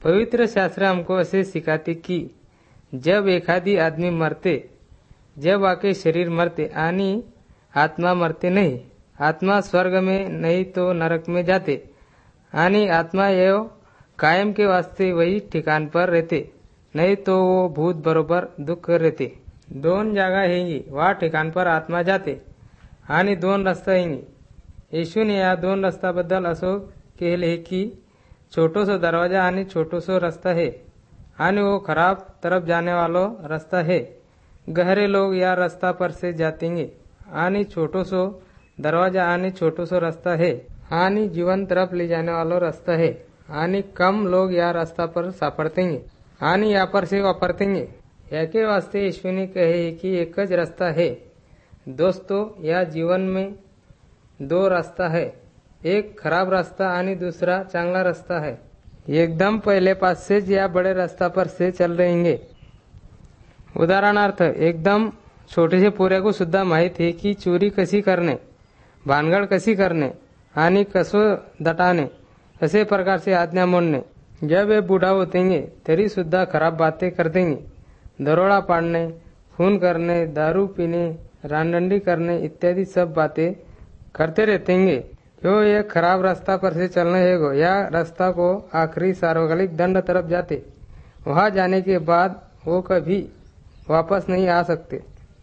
पवित्र शास्त्र हमको ऐसे सिखाते की जब एखादी आदमी मरते, जब आके शरीर मरते आणि आत्मा मरते नहीं, आत्मा स्वर्ग में नहीं तो नरक में जाते आणि आत्मा ये कायम के वास्ते वही ठिकाण पर रहते, नहीं तो वो भूत बरोबर दुःख रहते। दोन जागा हेंगी, वा ठिकाण पर आत्मा जाते आणि दोन रस्ता हेंगी। येशूने या दोन रस्त्याबद्दल असो केले की छोटोसो दरवाजा आणि छोटोसो रस्ता है आणि वो खराब तरफ जाने वालो रास्ता है। गहरे लोग या रास्ता पर से जातेंगे आणि छोटोसो दरवाजा आणि छोटोसो रास्ता है आणि जीवन तरफ ले जाने वालो रास्ता है आणि कम लोग या रास्ता पर सापड़तेंगे आणि या पर से वापरतेंगे। याके वास्ते यीशु ने कहे कि एक ज रास्ता है। दोस्तों, या जीवन में दो रास्ता है, एक खराब रास्ता आणि दूसरा चांगला रास्ता है। एकदम पहले पास से या बड़े रास्ता पर से चल रहेंगे। उदाहरणार्थ, एकदम छोटे से पोऱ्या को सुद्धा माहित है की चोरी कशी करणे, भानगड कशी करणे आणि कसं दटाणे, असे प्रकार से आज्ञा मोडणे। जब वे बूढ़ा होतेंगे तरी सुद्धा खराब बातें कर देंगे, दरोड़ा पाड़ने, खून करने, दारू पीने, रानडंडी करने इत्यादि सब बातें करते रहेंगे। क्यों ये खराब रास्ता पर से चलने है या रास्ता को आखिरी सार्वकालिक दंड तरफ जाते, वहां जाने के बाद वो कभी वापस नहीं आ सकते।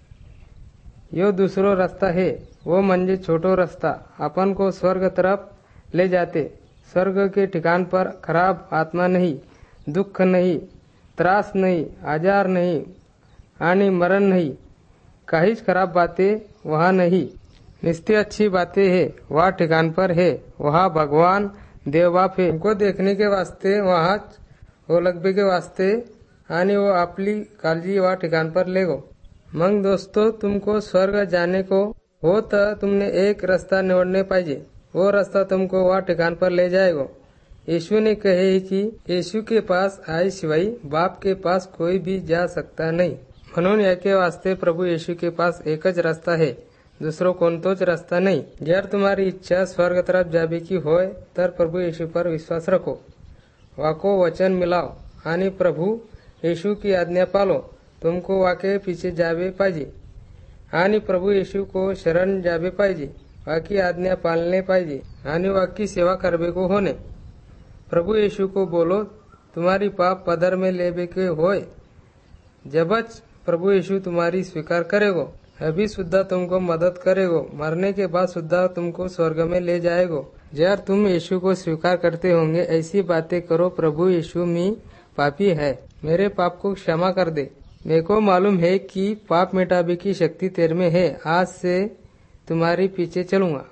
यो दूसरो रास्ता है, वो म्हणजे छोटो रास्ता अपन को स्वर्ग तरफ ले जाते। स्वर्ग के ठिकान पर खराब आत्मा नहीं, दुख नहीं, त्रास नहीं, आजार नहीं आणि मरण नहीं, काहीच खराब बातें वहाँ नहीं, निस्ती अच्छी बातें है। वह ठिकान पर है, वहाँ भगवान देव बाप है, उनको देखने के वास्ते, वहाँ वो लगबे के वास्ते आणि वो आपली काळजी वह ठिकान पर लेगो। मग दोस्तों, तुमको स्वर्ग जाने को हो तो तुमने एक रास्ता निवडने पाहिजे, वो रास्ता तुमको वह ठिकान पर ले जाएगा। यीशु ने कहे कि यीशु के पास आए शिवाय बाप के पास कोई भी जा सकता नहीं। म्हणून याके वास्ते प्रभु यीशु के पास एकच रास्ता है, दुसरो कोणतोच रास्ता नहीं। जर तुम्हारी इच्छा स्वर्ग तरफ जाबे की होय तर प्रभु यीशु पर विश्वास रखो, वाको वचन मिलाओ आणि प्रभु यीशु की आज्ञा पालो। तुमको वाके पीछे जाबे पाहिजे आणि प्रभु यीशु को शरण जाबे पाहिजे, वाकी आज्ञा पालने पाहिजे आणि वाकी सेवा करबे को होने। प्रभु यीशु को बोलो तुम्हारी पाप पदर में लेबे के होय, जबच प्रभु यीशु तुम्हारी स्वीकार करेगो, अभी सुद्धा तुमको मदद करेगो, मरने के बाद सुद्धा तुमको स्वर्ग में ले जाएगो। जब तुम यीशु को स्वीकार करते होंगे ऐसी बातें करो, प्रभु यीशु मैं पापी है, मेरे पाप को क्षमा कर दे। मेरे को मालूम है कि पाप मिटाबे की शक्ति तेरे में है, आज से तुम्हारी पीछे चलूंगा।